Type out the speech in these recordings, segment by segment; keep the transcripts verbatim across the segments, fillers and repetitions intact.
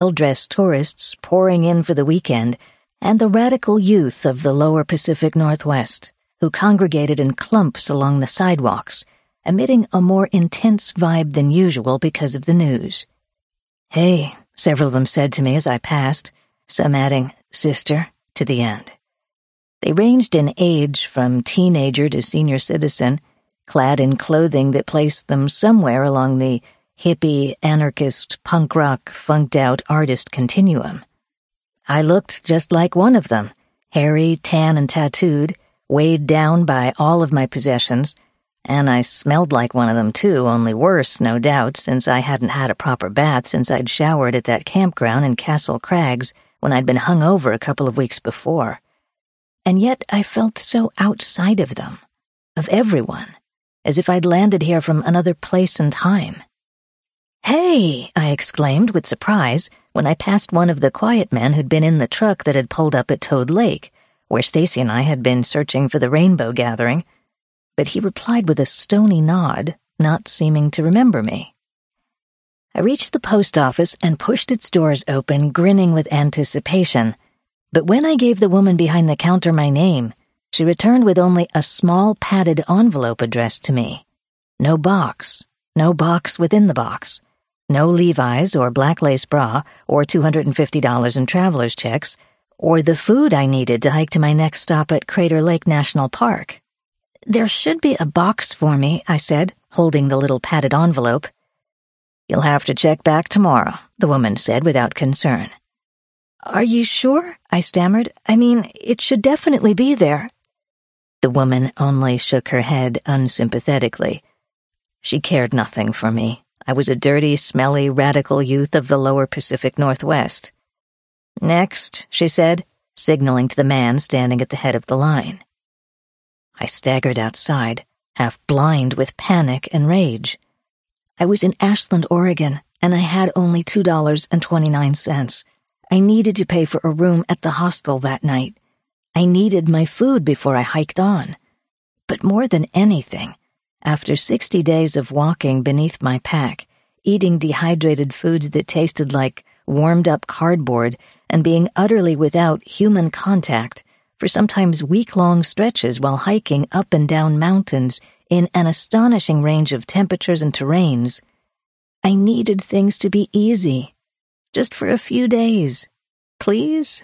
well-dressed tourists pouring in for the weekend, and the radical youth of the lower Pacific Northwest, who congregated in clumps along the sidewalks, emitting a more intense vibe than usual because of the news. "Hey," several of them said to me as I passed, some adding, "Sister," to the end. They ranged in age from teenager to senior citizen, clad in clothing that placed them somewhere along the hippie, anarchist, punk rock, funked-out artist continuum. I looked just like one of them, hairy, tan, and tattooed, weighed down by all of my possessions, and I smelled like one of them too, only worse, no doubt, since I hadn't had a proper bath since I'd showered at that campground in Castle Crags when I'd been hung over a couple of weeks before. And yet I felt so outside of them, of everyone, as if I'd landed here from another place and time. "Hey!" I exclaimed with surprise when I passed one of the quiet men who'd been in the truck that had pulled up at Toad Lake, where Stacy and I had been searching for the rainbow gathering, but he replied with a stony nod, not seeming to remember me. I reached the post office and pushed its doors open, grinning with anticipation, but when I gave the woman behind the counter my name, she returned with only a small padded envelope addressed to me. No box, no box within the box. No Levi's or black lace bra or two hundred fifty dollars in traveler's checks or the food I needed to hike to my next stop at Crater Lake National Park. "There should be a box for me," I said, holding the little padded envelope. "You'll have to check back tomorrow," the woman said without concern. "Are you sure?" I stammered. "I mean, it should definitely be there." The woman only shook her head unsympathetically. She cared nothing for me. I was a dirty, smelly, radical youth of the lower Pacific Northwest. "Next," she said, signaling to the man standing at the head of the line. I staggered outside, half blind with panic and rage. I was in Ashland, Oregon, and I had only two dollars and twenty-nine cents. I needed to pay for a room at the hostel that night. I needed my food before I hiked on. But more than anything, after sixty days of walking beneath my pack, eating dehydrated foods that tasted like warmed-up cardboard, and being utterly without human contact for sometimes week-long stretches while hiking up and down mountains in an astonishing range of temperatures and terrains, I needed things to be easy, just for a few days. Please?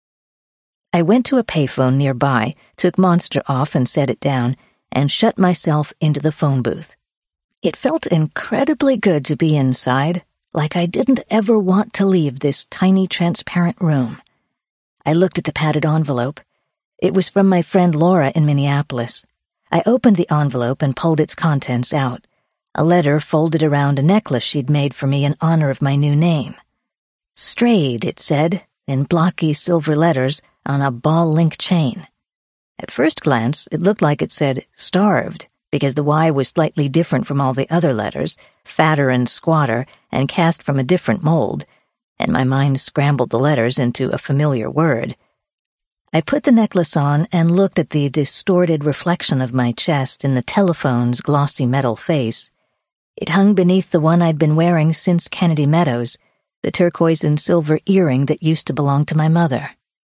I went to a payphone nearby, took Monster off and set it down, and shut myself into the phone booth. It felt incredibly good to be inside, like I didn't ever want to leave this tiny transparent room. I looked at the padded envelope. It was from my friend Laura in Minneapolis. I opened the envelope and pulled its contents out. A letter folded around a necklace she'd made for me in honor of my new name. "Strayed," it said, in blocky silver letters on a ball link chain. At first glance, it looked like it said starved, because the Y was slightly different from all the other letters, fatter and squatter, and cast from a different mold, and my mind scrambled the letters into a familiar word. I put the necklace on and looked at the distorted reflection of my chest in the telephone's glossy metal face. It hung beneath the one I'd been wearing since Kennedy Meadows, the turquoise and silver earring that used to belong to my mother.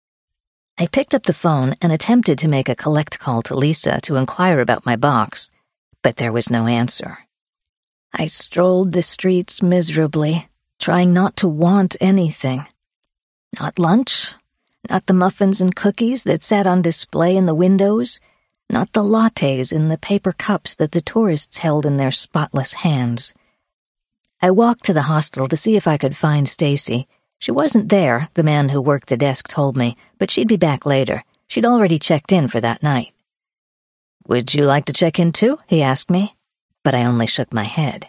I picked up the phone and attempted to make a collect call to Lisa to inquire about my box, but there was no answer. I strolled the streets miserably, trying not to want anything. Not lunch, not the muffins and cookies that sat on display in the windows, not the lattes in the paper cups that the tourists held in their spotless hands. I walked to the hostel to see if I could find Stacy. She wasn't there, the man who worked the desk told me, but she'd be back later. She'd already checked in for that night. "Would you like to check in too?" he asked me, but I only shook my head.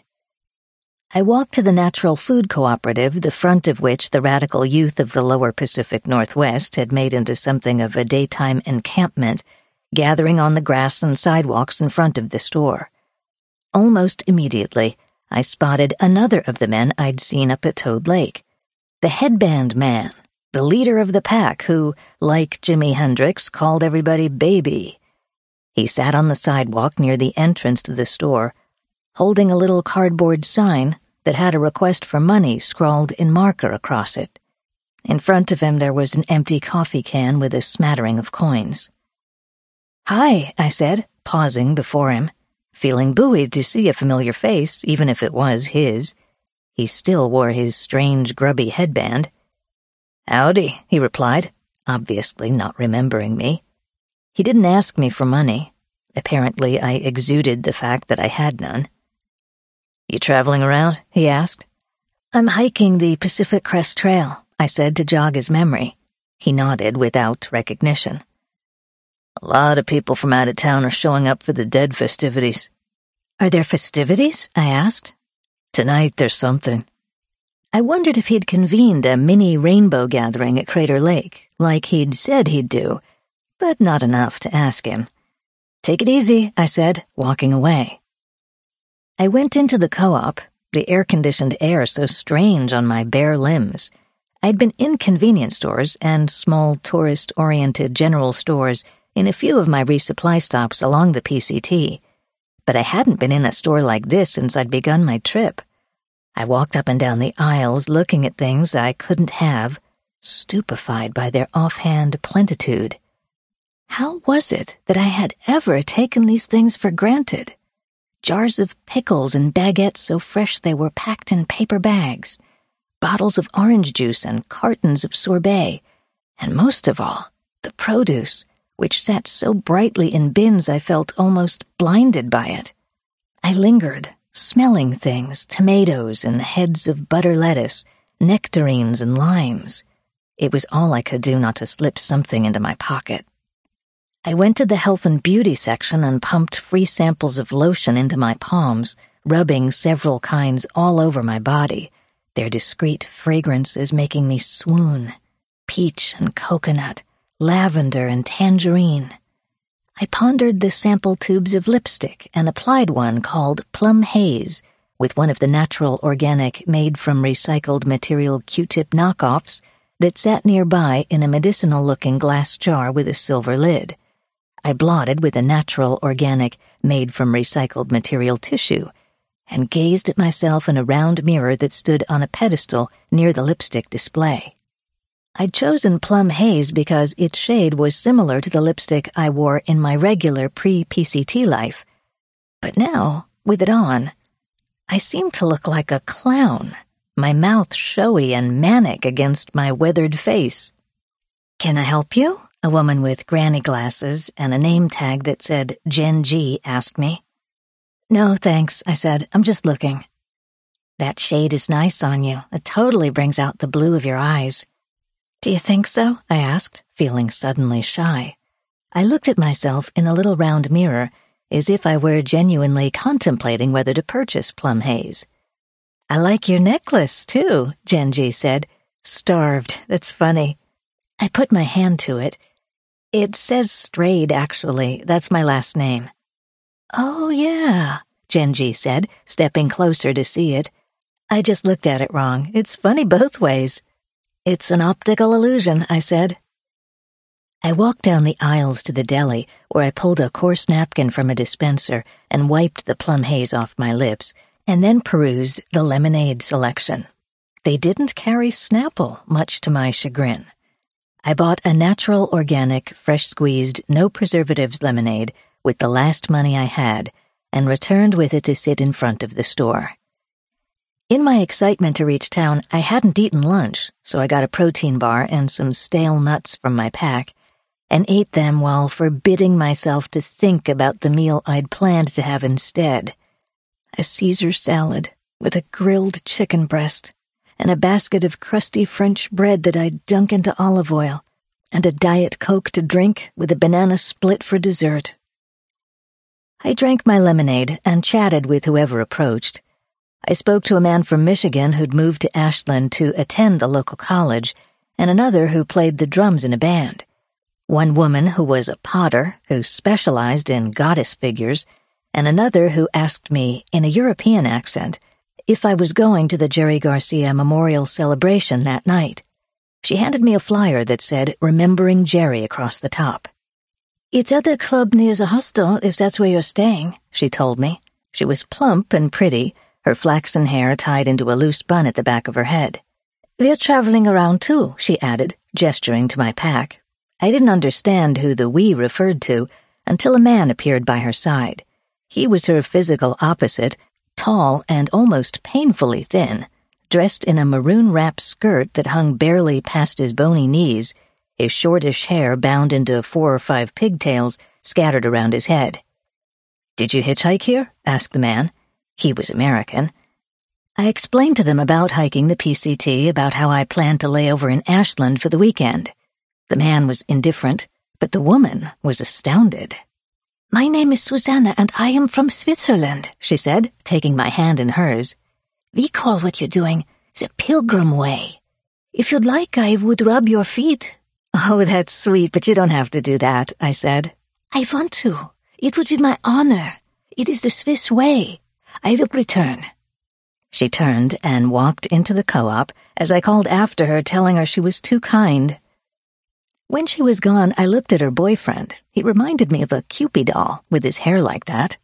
I walked to the Natural Food Cooperative, the front of which the radical youth of the lower Pacific Northwest had made into something of a daytime encampment, gathering on the grass and sidewalks in front of the store. Almost immediately, I spotted another of the men I'd seen up at Toad Lake. The headband man, the leader of the pack who, like Jimi Hendrix, called everybody baby. He sat on the sidewalk near the entrance to the store, holding a little cardboard sign that had a request for money scrawled in marker across it. In front of him there was an empty coffee can with a smattering of coins. "Hi," I said, pausing before him, feeling buoyed to see a familiar face, even if it was his. He still wore his strange, grubby headband. "Howdy," he replied, obviously not remembering me. He didn't ask me for money. Apparently, I exuded the fact that I had none. "You traveling around?" he asked. "I'm hiking the Pacific Crest Trail," I said to jog his memory. He nodded without recognition. "A lot of people from out of town are showing up for the Dead festivities." "Are there festivities?" I asked. "Tonight there's something." I wondered if he'd convened a mini rainbow gathering at Crater Lake, like he'd said he'd do, but not enough to ask him. "Take it easy," I said, walking away. I went into the co-op, the air-conditioned air so strange on my bare limbs. I'd been in convenience stores and small tourist-oriented general stores in a few of my resupply stops along the P C T, but I hadn't been in a store like this since I'd begun my trip. I walked up and down the aisles looking at things I couldn't have, stupefied by their offhand plentitude. How was it that I had ever taken these things for granted? Jars of pickles and baguettes so fresh they were packed in paper bags, bottles of orange juice and cartons of sorbet, and most of all, the produce, which sat so brightly in bins I felt almost blinded by it. I lingered, smelling things, tomatoes and heads of butter lettuce, nectarines and limes. It was all I could do not to slip something into my pocket. I went to the health and beauty section and pumped free samples of lotion into my palms, rubbing several kinds all over my body, their discreet fragrances making me swoon. Peach and coconut, lavender and tangerine. I pondered the sample tubes of lipstick and applied one called Plum Haze, with one of the natural organic made-from-recycled material Q-tip knockoffs that sat nearby in a medicinal-looking glass jar with a silver lid. I blotted with a natural organic made-from-recycled material tissue and gazed at myself in a round mirror that stood on a pedestal near the lipstick display. I'd chosen Plum Haze because its shade was similar to the lipstick I wore in my regular pre-P C T life. But now, with it on, I seemed to look like a clown, my mouth showy and manic against my weathered face. "Can I help you?" a woman with granny glasses and a name tag that said Gen G asked me. "No, thanks," I said. "I'm just looking." "That shade is nice on you. It totally brings out the blue of your eyes." "Do you think so?" I asked, feeling suddenly shy. I looked at myself in a little round mirror, as if I were genuinely contemplating whether to purchase Plum Haze. "I like your necklace, too," Genji said. "Starved, that's funny." I put my hand to it. "It says Strayed, actually. That's my last name." "Oh, yeah," Genji said, stepping closer to see it. "I just looked at it wrong. It's funny both ways." "It's an optical illusion," I said. I walked down the aisles to the deli, where I pulled a coarse napkin from a dispenser and wiped the Plum Haze off my lips, and then perused the lemonade selection. They didn't carry Snapple, much to my chagrin. I bought a natural, organic, fresh-squeezed, no-preservatives lemonade with the last money I had, and returned with it to sit in front of the store. In my excitement to reach town, I hadn't eaten lunch, so I got a protein bar and some stale nuts from my pack, and ate them while forbidding myself to think about the meal I'd planned to have instead. A Caesar salad with a grilled chicken breast, and a basket of crusty French bread that I'd dunk into olive oil, and a Diet Coke to drink with a banana split for dessert. I drank my lemonade and chatted with whoever approached. I spoke to a man from Michigan who'd moved to Ashland to attend the local college, and another who played the drums in a band. One woman who was a potter, who specialized in goddess figures, and another who asked me, in a European accent, if I was going to the Jerry Garcia Memorial Celebration that night. She handed me a flyer that said, "Remembering Jerry" across the top. "It's at the club near the hostel, if that's where you're staying," she told me. She was plump and pretty, her flaxen hair tied into a loose bun at the back of her head. "We're traveling around too," she added, gesturing to my pack. I didn't understand who the we referred to until a man appeared by her side. He was her physical opposite, tall and almost painfully thin, dressed in a maroon-wrapped skirt that hung barely past his bony knees, his shortish hair bound into four or five pigtails scattered around his head. "Did you hitchhike here?" asked the man. He was American. I explained to them about hiking the P C T, about how I planned to lay over in Ashland for the weekend. The man was indifferent, but the woman was astounded. "My name is Susanna, and I am from Switzerland," she said, taking my hand in hers. "We call what you're doing the Pilgrim Way. If you'd like, I would rub your feet." "Oh, that's sweet, but you don't have to do that," I said. "I want to. It would be my honor. It is the Swiss way. I will return." She turned and walked into the co-op as I called after her, telling her she was too kind. When she was gone, I looked at her boyfriend. He reminded me of a Cupid doll with his hair like that.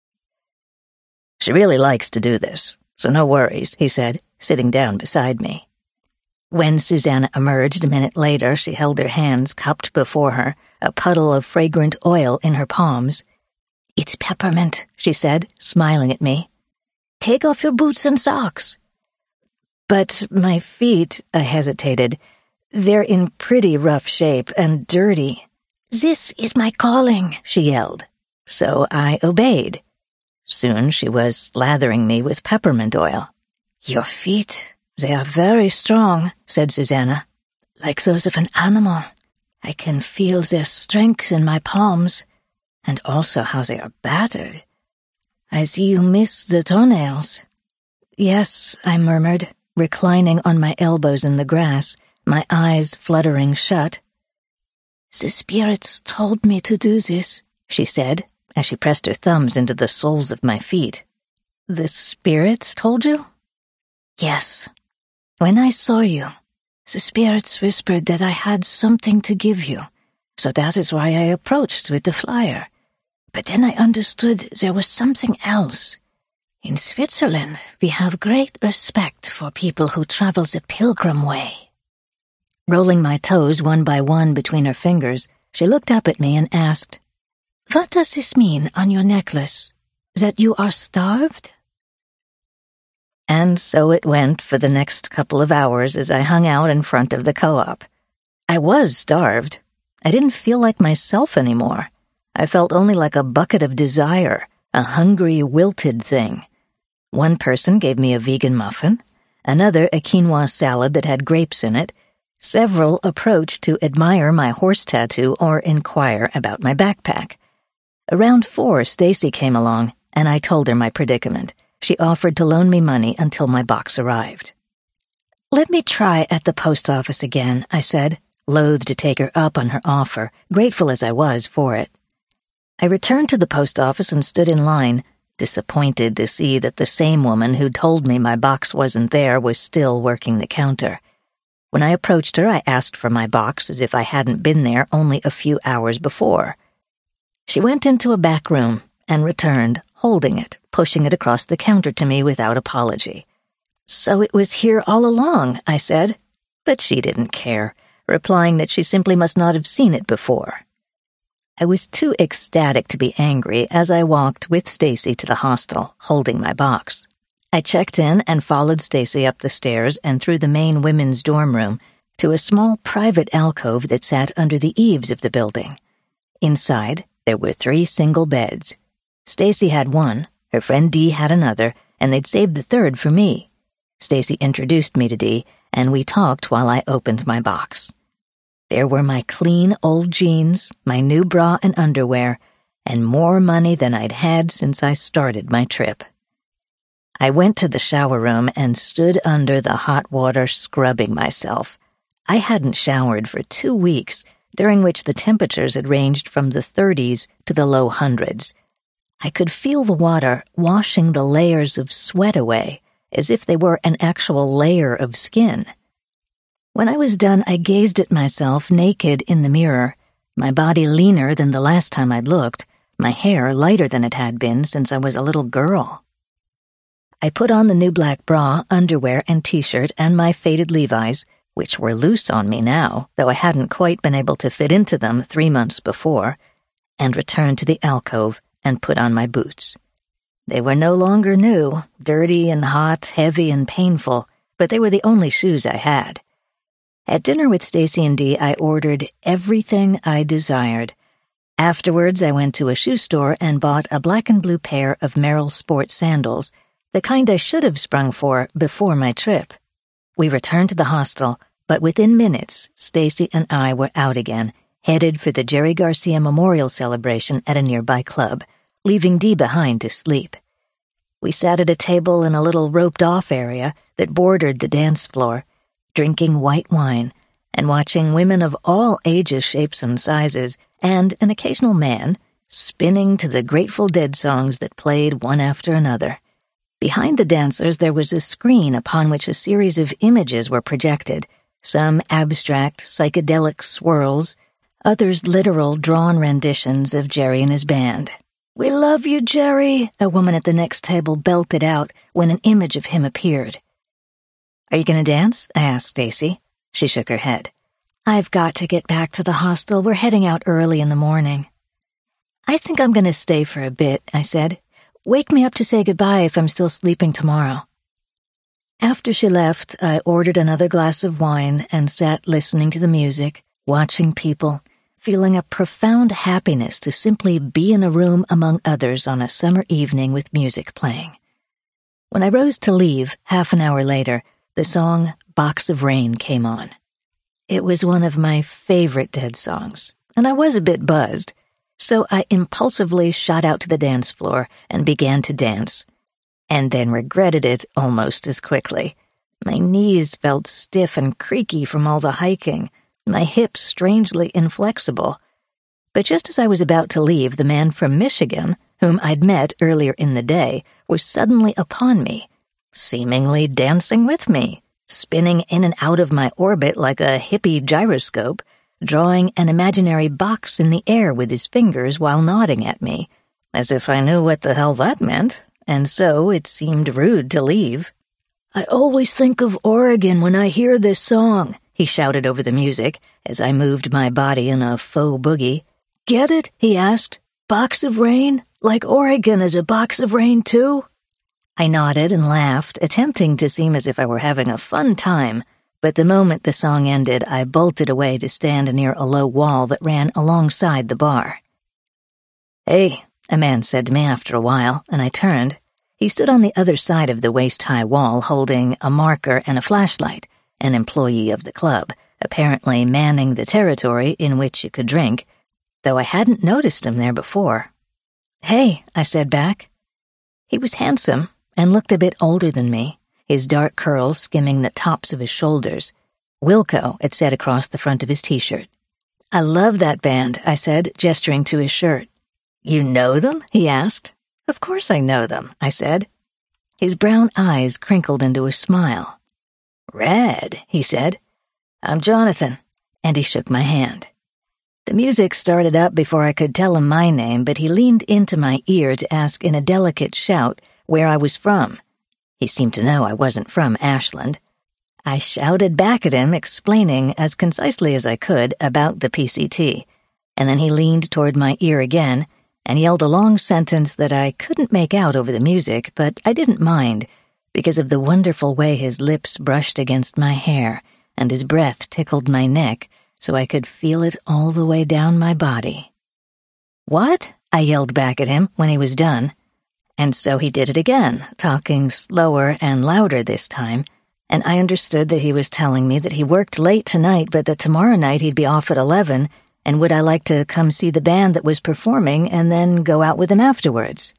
"She really likes to do this, so no worries," he said, sitting down beside me. When Susanna emerged a minute later, she held her hands cupped before her, a puddle of fragrant oil in her palms. "It's peppermint," she said, smiling at me. "Take off your boots and socks." "But my feet," I hesitated. "They're in pretty rough shape and dirty." "This is my calling," she yelled. So I obeyed. Soon she was slathering me with peppermint oil. "Your feet, they are very strong," said Susanna. "Like those of an animal. I can feel their strength in my palms, and also how they are battered. I see you miss the toenails." "Yes," I murmured, reclining on my elbows in the grass, my eyes fluttering shut. "The spirits told me to do this," she said, as she pressed her thumbs into the soles of my feet. "The spirits told you?" "Yes. When I saw you, the spirits whispered that I had something to give you, so that is why I approached with the flyer. But then I understood there was something else. In Switzerland, we have great respect for people who travel the Pilgrim Way." Rolling my toes one by one between her fingers, she looked up at me and asked, "What does this mean on your necklace? That you are starved?" And so it went for the next couple of hours as I hung out in front of the co-op. I was starved. I didn't feel like myself anymore. I felt only like a bucket of desire, a hungry, wilted thing. One person gave me a vegan muffin, another a quinoa salad that had grapes in it. Several approached to admire my horse tattoo or inquire about my backpack. Around four, Stacy came along, and I told her my predicament. She offered to loan me money until my box arrived. "Let me try at the post office again," I said, loath to take her up on her offer, grateful as I was for it. I returned to the post office and stood in line, disappointed to see that the same woman who told me my box wasn't there was still working the counter. When I approached her, I asked for my box as if I hadn't been there only a few hours before. She went into a back room and returned, holding it, pushing it across the counter to me without apology. "So it was here all along," I said. But she didn't care, replying that she simply must not have seen it before. I was too ecstatic to be angry as I walked with Stacy to the hostel, holding my box. I checked in and followed Stacy up the stairs and through the main women's dorm room to a small private alcove that sat under the eaves of the building. Inside, there were three single beds. Stacy had one, her friend Dee had another, and they'd saved the third for me. Stacy introduced me to Dee, and we talked while I opened my box. There were my clean old jeans, my new bra and underwear, and more money than I'd had since I started my trip. I went to the shower room and stood under the hot water scrubbing myself. I hadn't showered for two weeks, during which the temperatures had ranged from the thirties to the low hundreds. I could feel the water washing the layers of sweat away, as if they were an actual layer of skin. When I was done, I gazed at myself naked in the mirror, my body leaner than the last time I'd looked, my hair lighter than it had been since I was a little girl. I put on the new black bra, underwear, and t-shirt and my faded Levi's, which were loose on me now, though I hadn't quite been able to fit into them three months before, and returned to the alcove and put on my boots. They were no longer new, dirty and hot, heavy and painful, but they were the only shoes I had. At dinner with Stacy and Dee, I ordered everything I desired. Afterwards, I went to a shoe store and bought a black and blue pair of Merrell Sport sandals, the kind I should have sprung for before my trip. We returned to the hostel, but within minutes, Stacy and I were out again, headed for the Jerry Garcia Memorial celebration at a nearby club, leaving Dee behind to sleep. We sat at a table in a little roped-off area that bordered the dance floor, drinking white wine and watching women of all ages, shapes, and sizes, and an occasional man, spinning to the Grateful Dead songs that played one after another. Behind the dancers there was a screen upon which a series of images were projected, some abstract, psychedelic swirls, others literal, drawn renditions of Jerry and his band. "We love you, Jerry," a woman at the next table belted out when an image of him appeared. "Are you going to dance?" I asked Stacy. She shook her head. "I've got to get back to the hostel. We're heading out early in the morning." "I think I'm going to stay for a bit," I said. "Wake me up to say goodbye if I'm still sleeping tomorrow." After she left, I ordered another glass of wine and sat listening to the music, watching people, feeling a profound happiness to simply be in a room among others on a summer evening with music playing. When I rose to leave, half an hour later, the song Box of Rain came on. It was one of my favorite Dead songs, and I was a bit buzzed, so I impulsively shot out to the dance floor and began to dance, and then regretted it almost as quickly. My knees felt stiff and creaky from all the hiking, my hips strangely inflexible. But just as I was about to leave, the man from Michigan, whom I'd met earlier in the day, was suddenly upon me, seemingly dancing with me, spinning in and out of my orbit like a hippie gyroscope, drawing an imaginary box in the air with his fingers while nodding at me, as if I knew what the hell that meant, and so it seemed rude to leave. "I always think of Oregon when I hear this song," he shouted over the music as I moved my body in a faux boogie. "Get it?" he asked. "Box of rain? Like Oregon is a box of rain too?" I nodded and laughed, attempting to seem as if I were having a fun time, but the moment the song ended, I bolted away to stand near a low wall that ran alongside the bar. "Hey," a man said to me after a while, and I turned. He stood on the other side of the waist-high wall holding a marker and a flashlight, an employee of the club, apparently manning the territory in which you could drink, though I hadn't noticed him there before. "Hey," I said back. He was handsome and looked a bit older than me, his dark curls skimming the tops of his shoulders. Wilco, it said across the front of his t-shirt. "I love that band," I said, gesturing to his shirt. "You know them?" he asked. "Of course I know them," I said. His brown eyes crinkled into a smile. "Rad," he said. "I'm Jonathan," and he shook my hand. The music started up before I could tell him my name, but he leaned into my ear to ask in a delicate shout where I was from. He seemed to know I wasn't from Ashland. I shouted back at him, explaining as concisely as I could about the P C T, and then he leaned toward my ear again and yelled a long sentence that I couldn't make out over the music, but I didn't mind because of the wonderful way his lips brushed against my hair and his breath tickled my neck so I could feel it all the way down my body. "What?" I yelled back at him when he was done. And so he did it again, talking slower and louder this time, and I understood that he was telling me that he worked late tonight but that tomorrow night he'd be off at eleven, and would I like to come see the band that was performing and then go out with him afterwards.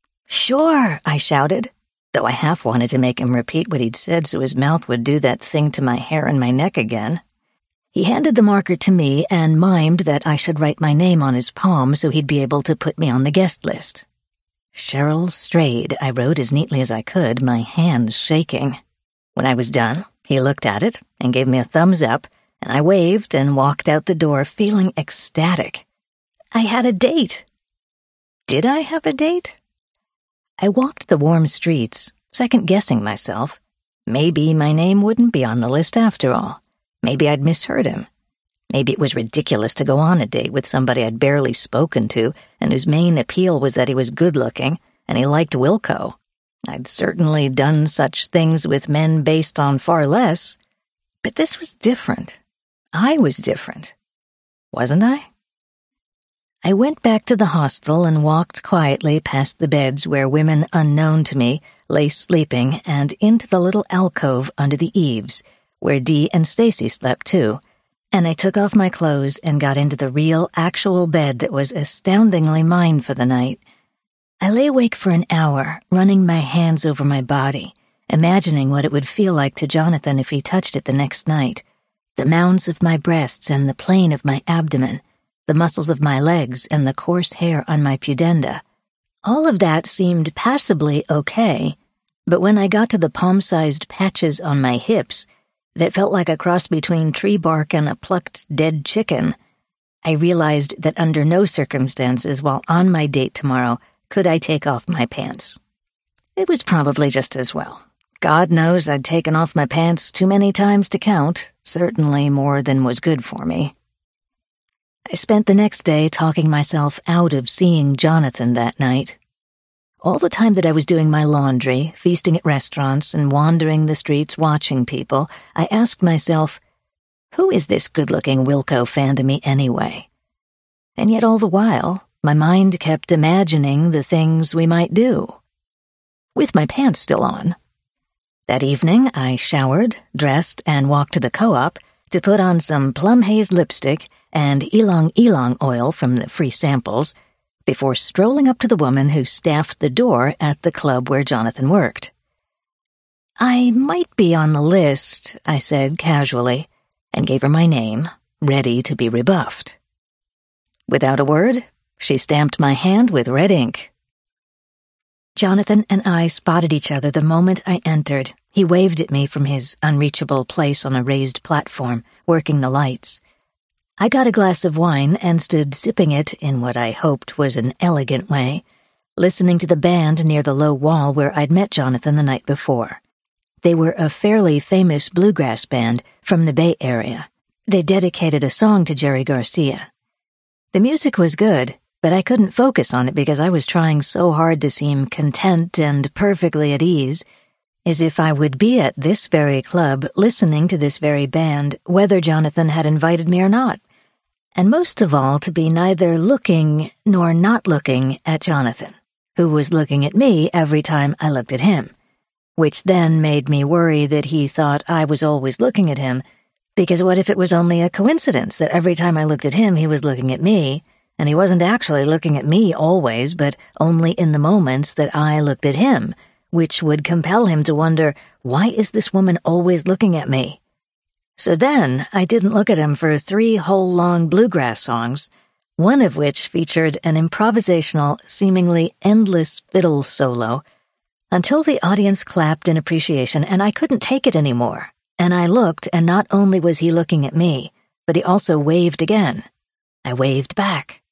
"Sure," I shouted, though I half wanted to make him repeat what he'd said so his mouth would do that thing to my hair and my neck again. He handed the marker to me and mimed that I should write my name on his palm so he'd be able to put me on the guest list. Cheryl Strayed, I wrote as neatly as I could, my hands shaking. When I was done, he looked at it and gave me a thumbs up, and I waved and walked out the door feeling ecstatic. I had a date. Did I have a date? I walked the warm streets, second-guessing myself. Maybe my name wouldn't be on the list after all. Maybe I'd misheard him. Maybe it was ridiculous to go on a date with somebody I'd barely spoken to and whose main appeal was that he was good-looking and he liked Wilco. I'd certainly done such things with men based on far less, but this was different. I was different. Wasn't I? I went back to the hostel and walked quietly past the beds where women unknown to me lay sleeping and into the little alcove under the eaves, where Dee and Stacy slept too, and I took off my clothes and got into the real, actual bed that was astoundingly mine for the night. I lay awake for an hour, running my hands over my body, imagining what it would feel like to Jonathan if he touched it the next night. The mounds of my breasts and the plane of my abdomen, the muscles of my legs and the coarse hair on my pudenda. All of that seemed passably okay, but when I got to the palm-sized patches on my hips that felt like a cross between tree bark and a plucked dead chicken, I realized that under no circumstances while on my date tomorrow could I take off my pants. It was probably just as well. God knows I'd taken off my pants too many times to count, certainly more than was good for me. I spent the next day talking myself out of seeing Jonathan that night. All the time that I was doing my laundry, feasting at restaurants, and wandering the streets watching people, I asked myself, who is this good-looking Wilco fan to me anyway? And yet all the while, my mind kept imagining the things we might do. With my pants still on. That evening, I showered, dressed, and walked to the co-op to put on some plum haze lipstick and ylang ylang oil from the free samples before strolling up to the woman who staffed the door at the club where Jonathan worked. I might be on the list, I said casually, and gave her my name, ready to be rebuffed. Without a word, she stamped my hand with red ink. Jonathan and I spotted each other the moment I entered. He waved at me from his unreachable place on a raised platform, working the lights. I got a glass of wine and stood sipping it in what I hoped was an elegant way, listening to the band near the low wall where I'd met Jonathan the night before. They were a fairly famous bluegrass band from the Bay Area. They dedicated a song to Jerry Garcia. The music was good, but I couldn't focus on it because I was trying so hard to seem content and perfectly at ease, as if I would be at this very club listening to this very band, whether Jonathan had invited me or not. And most of all, to be neither looking nor not looking at Jonathan, who was looking at me every time I looked at him, which then made me worry that he thought I was always looking at him, because what if it was only a coincidence that every time I looked at him he was looking at me, and he wasn't actually looking at me always, but only in the moments that I looked at him, which would compel him to wonder, why is this woman always looking at me? So then, I didn't look at him for three whole long bluegrass songs, one of which featured an improvisational, seemingly endless fiddle solo, until the audience clapped in appreciation and I couldn't take it anymore. And I looked, and not only was he looking at me, but he also waved again. I waved back.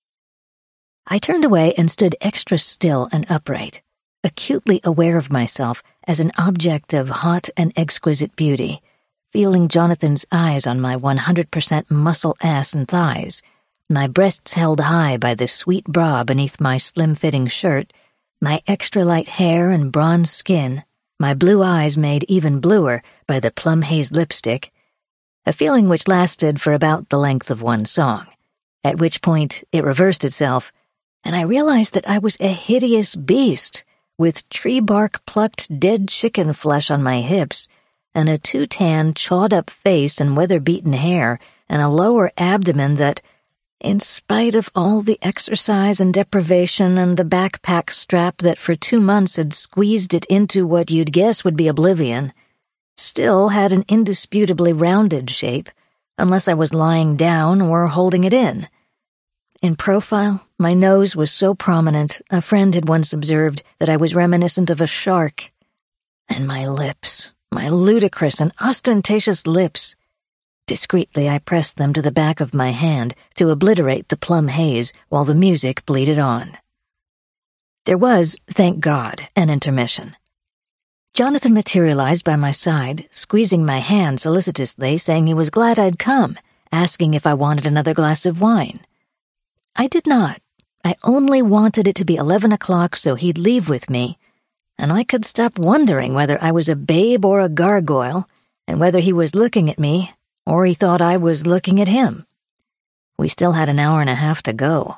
I turned away and stood extra still and upright, acutely aware of myself as an object of hot and exquisite beauty, feeling Jonathan's eyes on my one hundred percent muscle ass and thighs, my breasts held high by the sweet bra beneath my slim-fitting shirt, my extra-light hair and bronze skin, my blue eyes made even bluer by the plum haze lipstick, a feeling which lasted for about the length of one song, at which point it reversed itself, and I realized that I was a hideous beast, with tree bark plucked dead chicken flesh on my hips, and a too-tan, chawed-up face and weather-beaten hair, and a lower abdomen that, in spite of all the exercise and deprivation and the backpack strap that for two months had squeezed it into what you'd guess would be oblivion, still had an indisputably rounded shape, unless I was lying down or holding it in. In profile, my nose was so prominent, a friend had once observed that I was reminiscent of a shark. And my lips, my ludicrous and ostentatious lips. Discreetly I pressed them to the back of my hand to obliterate the plum haze while the music bleated on. There was, thank God, an intermission. Jonathan materialized by my side, squeezing my hand solicitously, saying he was glad I'd come, asking if I wanted another glass of wine. I did not. I only wanted it to be eleven o'clock so he'd leave with me, and I could stop wondering whether I was a babe or a gargoyle, and whether he was looking at me, or he thought I was looking at him. We still had an hour and a half to go.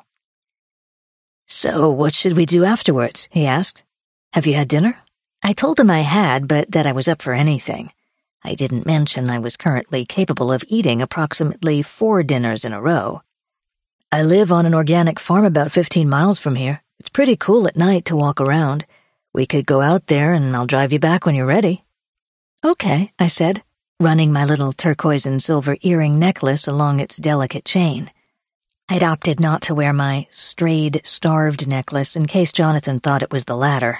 "So, what should we do afterwards?" he asked. "Have you had dinner?" I told him I had, but that I was up for anything. I didn't mention I was currently capable of eating approximately four dinners in a row. "I live on an organic farm about fifteen miles from here. It's pretty cool at night to walk around. We could go out there and I'll drive you back when you're ready." "Okay," I said, running my little turquoise and silver earring necklace along its delicate chain. I'd opted not to wear my strayed, starved necklace in case Jonathan thought it was the latter.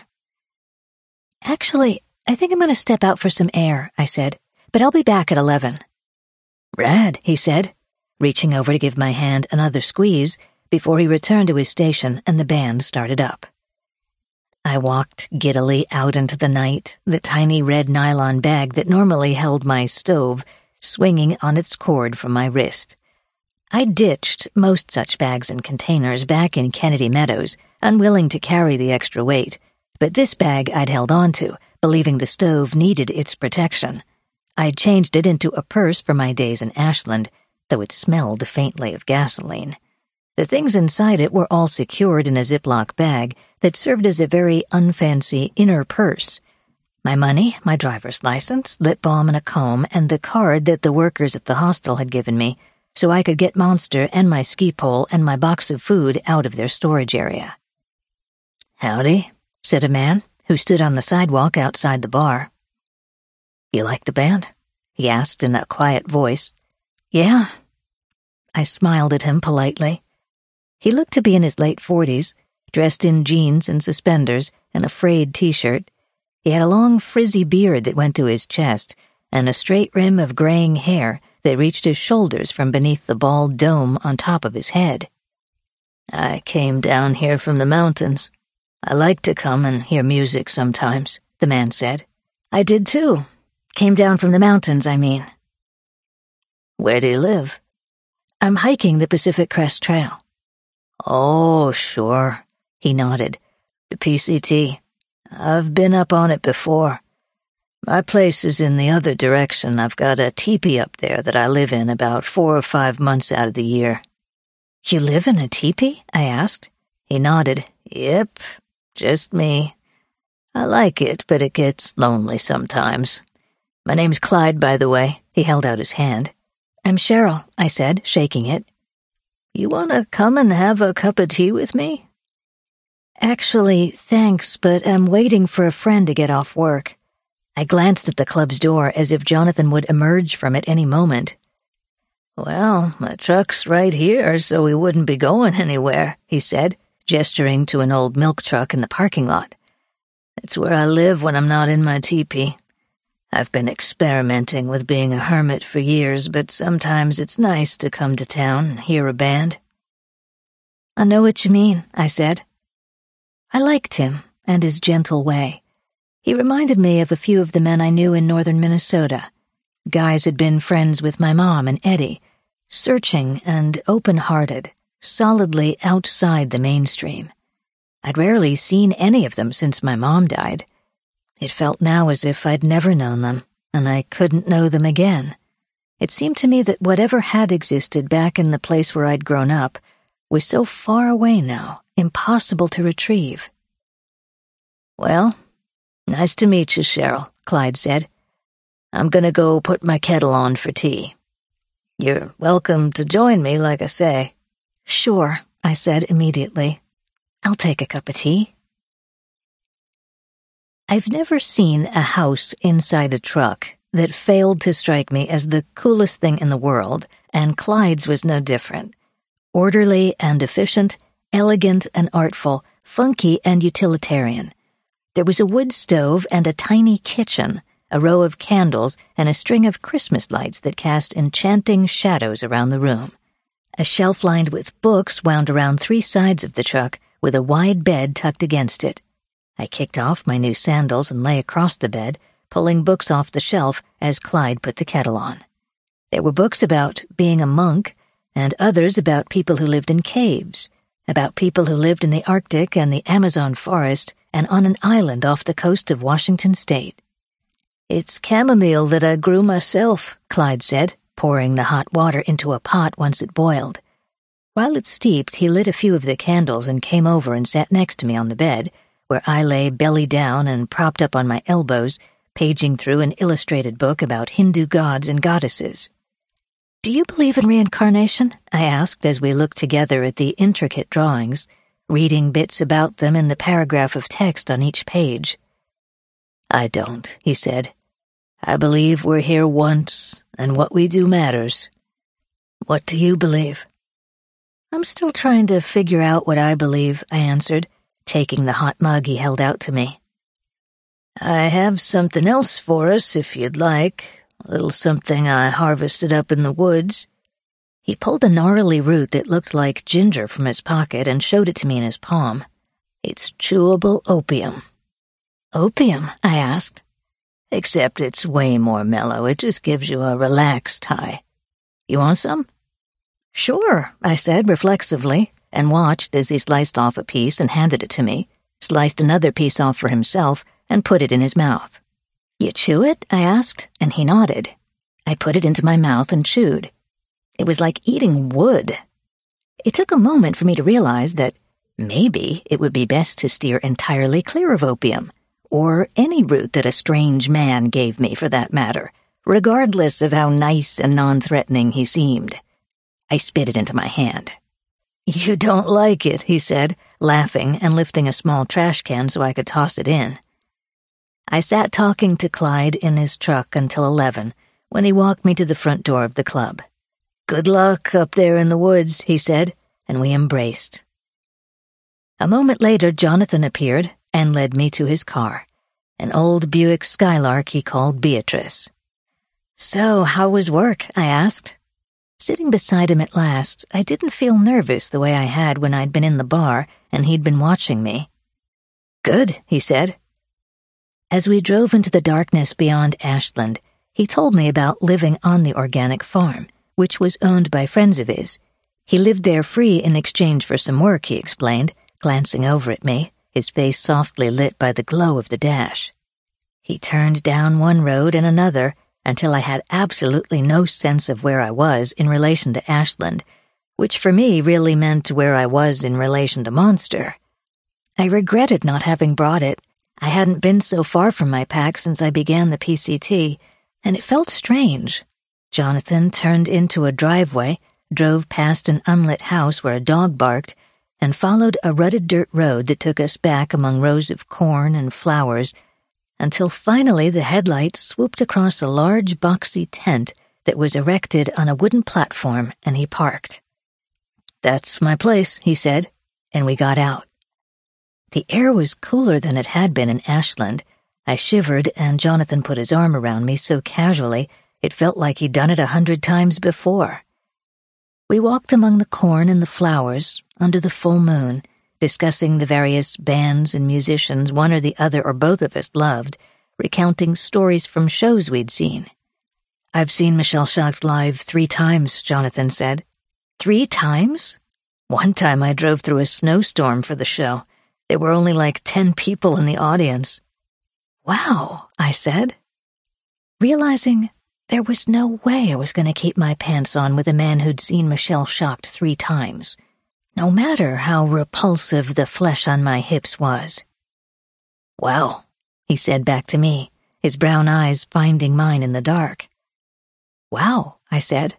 "Actually, I think I'm going to step out for some air," I said, "but I'll be back at eleven. "Rad," he said, reaching over to give my hand another squeeze before he returned to his station and the band started up. I walked giddily out into the night, the tiny red nylon bag that normally held my stove swinging on its cord from my wrist. I ditched most such bags and containers back in Kennedy Meadows, unwilling to carry the extra weight, but this bag I'd held onto, believing the stove needed its protection. I'd changed it into a purse for my days in Ashland, though it smelled faintly of gasoline. The things inside it were all secured in a Ziploc bag that served as a very unfancy inner purse. My money, my driver's license, lip balm and a comb, and the card that the workers at the hostel had given me, so I could get Monster and my ski pole and my box of food out of their storage area. "Howdy," said a man who stood on the sidewalk outside the bar. "You like the band?" he asked in a quiet voice. "Yeah." I smiled at him politely. He looked to be in his late forties, dressed in jeans and suspenders and a frayed t-shirt. He had a long frizzy beard that went to his chest and a straight rim of graying hair that reached his shoulders from beneath the bald dome on top of his head. "I came down here from the mountains. I like to come and hear music sometimes," the man said. "I did too. Came down from the mountains, I mean." "Where do you live?" "I'm hiking the Pacific Crest Trail." "Oh, sure," he nodded. "The P C T. I've been up on it before. My place is in the other direction. I've got a teepee up there that I live in about four or five months out of the year." "You live in a teepee?" I asked. He nodded. "Yep, just me. I like it, but it gets lonely sometimes. My name's Clyde, by the way." He held out his hand. "I'm Cheryl," I said, shaking it. "You want to come and have a cup of tea with me?" "Actually, thanks, but I'm waiting for a friend to get off work." I glanced at the club's door as if Jonathan would emerge from it any moment. "Well, my truck's right here, so we wouldn't be going anywhere," he said, gesturing to an old milk truck in the parking lot. "It's where I live when I'm not in my teepee. I've been experimenting with being a hermit for years, but sometimes it's nice to come to town and hear a band." "I know what you mean," I said. I liked him and his gentle way. He reminded me of a few of the men I knew in northern Minnesota, guys who'd been friends with my mom and Eddie, searching and open-hearted, solidly outside the mainstream. I'd rarely seen any of them since my mom died. It felt now as if I'd never known them, and I couldn't know them again. It seemed to me that whatever had existed back in the place where I'd grown up was so far away now, impossible to retrieve. "Well, nice to meet you, Cheryl," Clyde said. "I'm gonna go put my kettle on for tea. You're welcome to join me, like I say." "Sure," I said immediately. "I'll take a cup of tea." I've never seen a house inside a truck that failed to strike me as the coolest thing in the world, and Clyde's was no different. Orderly and efficient, elegant and artful, funky and utilitarian. There was a wood stove and a tiny kitchen, a row of candles, and a string of Christmas lights that cast enchanting shadows around the room. A shelf lined with books wound around three sides of the truck, with a wide bed tucked against it. I kicked off my new sandals and lay across the bed, pulling books off the shelf as Clyde put the kettle on. There were books about being a monk, and others about people who lived in caves, about people who lived in the Arctic and the Amazon forest and on an island off the coast of Washington State. "It's chamomile that I grew myself," Clyde said, pouring the hot water into a pot once it boiled. While it steeped, he lit a few of the candles and came over and sat next to me on the bed, where I lay belly down and propped up on my elbows, paging through an illustrated book about Hindu gods and goddesses. "Do you believe in reincarnation?" I asked as we looked together at the intricate drawings, reading bits about them in the paragraph of text on each page. "I don't," he said. "I believe we're here once, and what we do matters." "What do you believe?" "I'm still trying to figure out what I believe," I answered, taking the hot mug he held out to me. "I have something else for us, if you'd like. A little something I harvested up in the woods." He pulled a gnarly root that looked like ginger from his pocket and showed it to me in his palm. "It's chewable opium." "Opium?" I asked. "Except it's way more mellow. It just gives you a relaxed high. You want some?" "Sure," I said reflexively, and watched as he sliced off a piece and handed it to me, sliced another piece off for himself, and put it in his mouth. "You chew it?" I asked, and he nodded. I put it into my mouth and chewed. It was like eating wood. It took a moment for me to realize that maybe it would be best to steer entirely clear of opium, or any root that a strange man gave me for that matter, regardless of how nice and non-threatening he seemed. I spit it into my hand. "You don't like it," he said, laughing and lifting a small trash can so I could toss it in. I sat talking to Clyde in his truck until eleven, when he walked me to the front door of the club. "Good luck up there in the woods," he said, and we embraced. A moment later, Jonathan appeared and led me to his car, an old Buick Skylark he called Beatrice. "So, how was work?" I asked. Sitting beside him at last, I didn't feel nervous the way I had when I'd been in the bar and he'd been watching me. "Good," he said. As we drove into the darkness beyond Ashland, he told me about living on the organic farm, which was owned by friends of his. He lived there free in exchange for some work, he explained, glancing over at me, his face softly lit by the glow of the dash. He turned down one road and another until I had absolutely no sense of where I was in relation to Ashland, which for me really meant where I was in relation to Monster. I regretted not having brought it. I hadn't been so far from my pack since I began the P C T, and it felt strange. Jonathan turned into a driveway, drove past an unlit house where a dog barked, and followed a rutted dirt road that took us back among rows of corn and flowers, until finally the headlights swooped across a large boxy tent that was erected on a wooden platform, and he parked. "That's my place," he said, and we got out. The air was cooler than it had been in Ashland. I shivered, and Jonathan put his arm around me so casually it felt like he'd done it a hundred times before. We walked among the corn and the flowers, under the full moon, discussing the various bands and musicians one or the other or both of us loved, recounting stories from shows we'd seen. "I've seen Michelle Schacht live three times," Jonathan said. "Three times? One time I drove through a snowstorm for the show. There were only like ten people in the audience." "Wow," I said, realizing there was no way I was going to keep my pants on with a man who'd seen Michelle Schacht three times, no matter how repulsive the flesh on my hips was. "Wow," he said back to me, his brown eyes finding mine in the dark. "Wow," I said.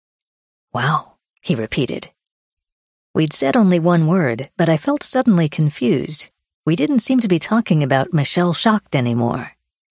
"Wow," he repeated. We'd said only one word, but I felt suddenly confused. We didn't seem to be talking about Michelle Schacht anymore.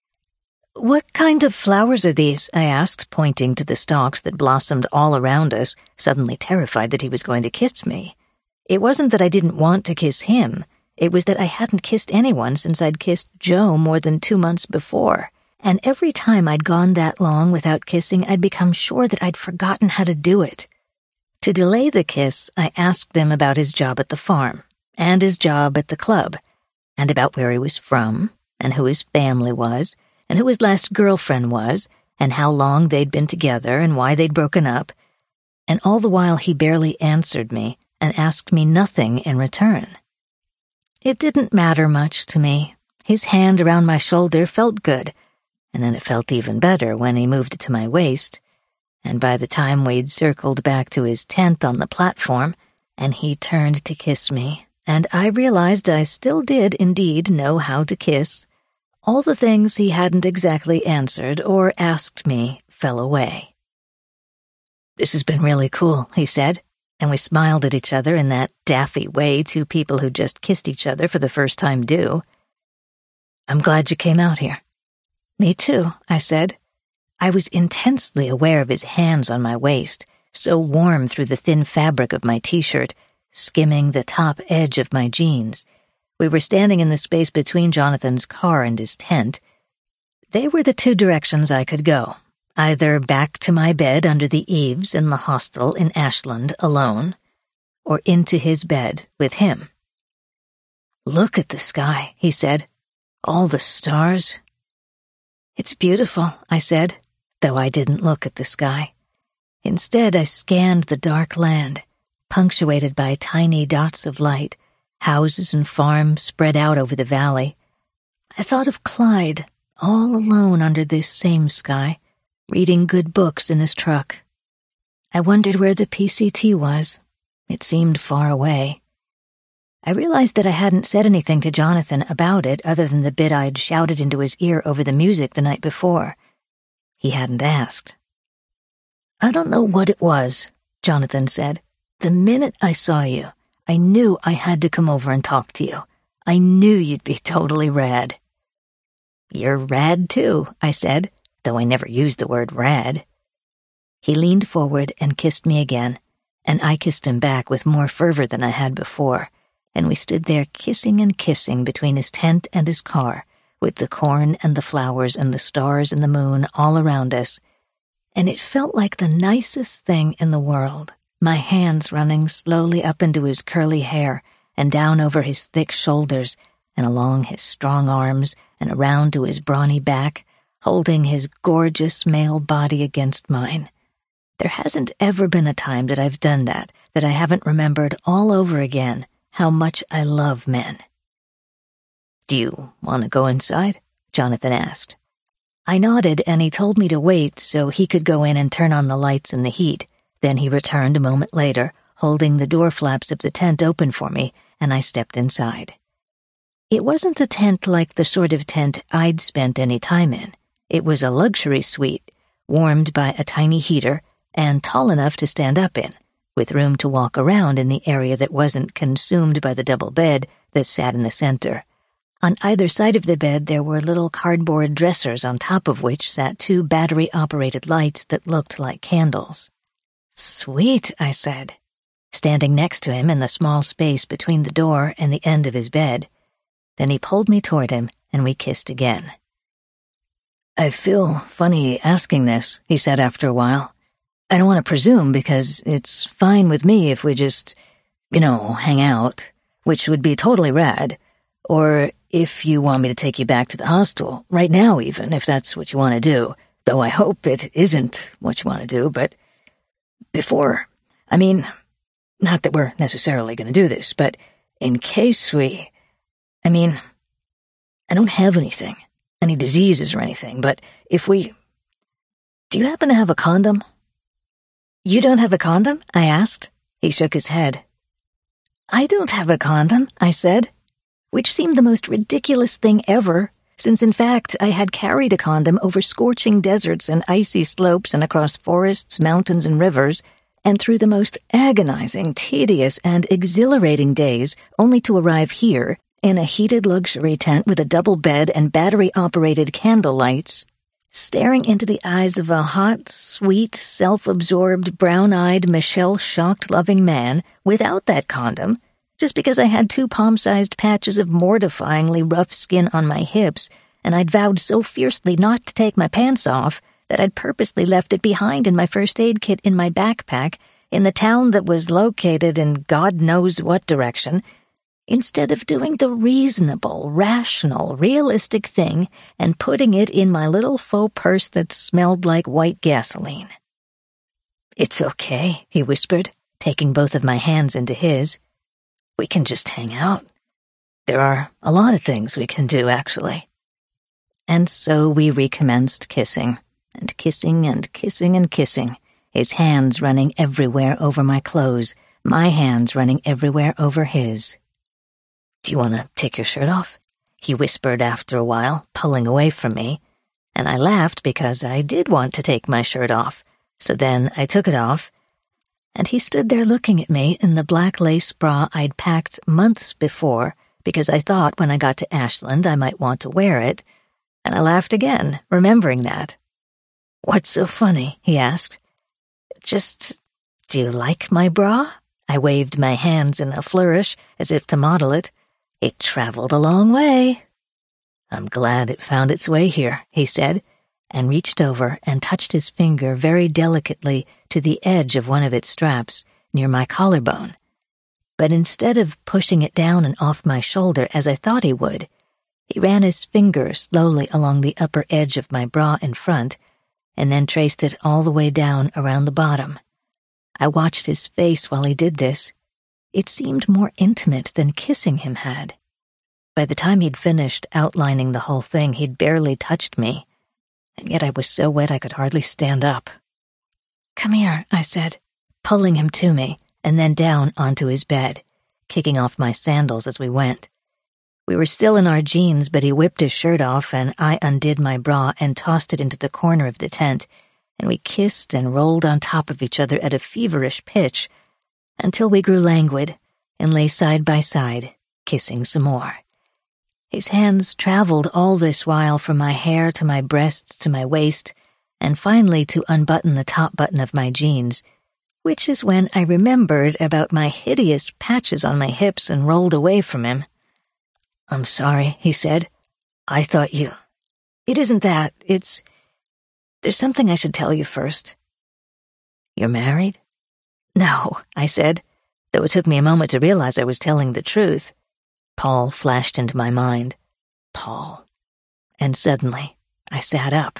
"What kind of flowers are these?" I asked, pointing to the stalks that blossomed all around us, suddenly terrified that he was going to kiss me. It wasn't that I didn't want to kiss him. It was that I hadn't kissed anyone since I'd kissed Joe more than two months before, and every time I'd gone that long without kissing, I'd become sure that I'd forgotten how to do it. To delay the kiss, I asked him about his job at the farm, and his job at the club, and about where he was from, and who his family was, and who his last girlfriend was, and how long they'd been together, and why they'd broken up, and all the while he barely answered me and asked me nothing in return. It didn't matter much to me. His hand around my shoulder felt good, and then it felt even better when he moved it to my waist, and by the time we'd circled back to his tent on the platform, and he turned to kiss me, and I realized I still did indeed know how to kiss, all the things he hadn't exactly answered or asked me fell away. "This has been really cool," he said, and we smiled at each other in that daffy way two people who just kissed each other for the first time do. "I'm glad you came out here." "Me too," I said. I was intensely aware of his hands on my waist, so warm through the thin fabric of my t-shirt, skimming the top edge of my jeans. We were standing in the space between Jonathan's car and his tent. They were the two directions I could go, either back to my bed under the eaves in the hostel in Ashland alone, or into his bed with him. "Look at the sky," he said. "All the stars." "It's beautiful," I said, though I didn't look at the sky. Instead, I scanned the dark land, punctuated by tiny dots of light, houses and farms spread out over the valley. I thought of Clyde, all alone under this same sky, reading good books in his truck. I wondered where the P C T was. It seemed far away. I realized that I hadn't said anything to Jonathan about it other than the bit I'd shouted into his ear over the music the night before. He hadn't asked. "I don't know what it was," Jonathan said. "The minute I saw you, I knew I had to come over and talk to you. I knew you'd be totally rad." "You're rad too," I said, though I never used the word rad. He leaned forward and kissed me again, and I kissed him back with more fervor than I had before, and we stood there kissing and kissing between his tent and his car, with the corn and the flowers and the stars and the moon all around us, and it felt like the nicest thing in the world, my hands running slowly up into his curly hair and down over his thick shoulders and along his strong arms and around to his brawny back, holding his gorgeous male body against mine. There hasn't ever been a time that I've done that, that I haven't remembered all over again how much I love men. "Do you want to go inside?" Jonathan asked. I nodded, and he told me to wait so he could go in and turn on the lights and the heat. Then he returned a moment later, holding the door flaps of the tent open for me, and I stepped inside. It wasn't a tent like the sort of tent I'd spent any time in. It was a luxury suite, warmed by a tiny heater and tall enough to stand up in, with room to walk around in the area that wasn't consumed by the double bed that sat in the center. On either side of the bed there were little cardboard dressers on top of which sat two battery-operated lights that looked like candles. "Sweet," I said, standing next to him in the small space between the door and the end of his bed. Then he pulled me toward him, and we kissed again. "I feel funny asking this," he said after a while. "I don't want to presume because it's fine with me if we just, you know, hang out, which would be totally rad, or if you want me to take you back to the hostel, right now even, if that's what you want to do, though I hope it isn't what you want to do, but before, I mean, not that we're necessarily going to do this, but in case we, I mean, I don't have anything, any diseases or anything, but if we, do you happen to have a condom?" "You don't have a condom?" I asked. He shook his head. "I don't have a condom," I said, which seemed the most ridiculous thing ever, since in fact I had carried a condom over scorching deserts and icy slopes and across forests, mountains, and rivers, and through the most agonizing, tedious, and exhilarating days, only to arrive here, in a heated luxury tent with a double bed and battery-operated candle lights, staring into the eyes of a hot, sweet, self-absorbed, brown-eyed, Michelle-shocked loving man without that condom, just because I had two palm-sized patches of mortifyingly rough skin on my hips, and I'd vowed so fiercely not to take my pants off that I'd purposely left it behind in my first aid kit in my backpack in the town that was located in God knows what direction, instead of doing the reasonable, rational, realistic thing and putting it in my little faux purse that smelled like white gasoline. "It's okay," he whispered, taking both of my hands into his. "We can just hang out. There are a lot of things we can do, actually." And so we recommenced kissing, and kissing and kissing and kissing, his hands running everywhere over my clothes, my hands running everywhere over his. "Do you want to take your shirt off?" he whispered after a while, pulling away from me, and I laughed because I did want to take my shirt off, so then I took it off, and he stood there looking at me in the black lace bra I'd packed months before because I thought when I got to Ashland I might want to wear it, and I laughed again, remembering that. "What's so funny?" he asked. "Just, do you like my bra?" I waved my hands in a flourish, as if to model it. "It traveled a long way." "I'm glad it found its way here," he said, and reached over and touched his finger very delicately to the edge of one of its straps, near my collarbone. But instead of pushing it down and off my shoulder as I thought he would, he ran his finger slowly along the upper edge of my bra in front, and then traced it all the way down around the bottom. I watched his face while he did this. It seemed more intimate than kissing him had. By the time he'd finished outlining the whole thing, he'd barely touched me, and yet I was so wet I could hardly stand up. "Come here," I said, pulling him to me, and then down onto his bed, kicking off my sandals as we went. We were still in our jeans, but he whipped his shirt off, and I undid my bra and tossed it into the corner of the tent, and we kissed and rolled on top of each other at a feverish pitch until we grew languid and lay side by side, kissing some more. His hands traveled all this while from my hair to my breasts to my waist, and finally to unbutton the top button of my jeans, which is when I remembered about my hideous patches on my hips and rolled away from him. "I'm sorry," he said. "I thought you—" "It isn't that. It's— There's something I should tell you first." "You're married?" "No," I said, though it took me a moment to realize I was telling the truth. Paul flashed into my mind. Paul. And suddenly, I sat up.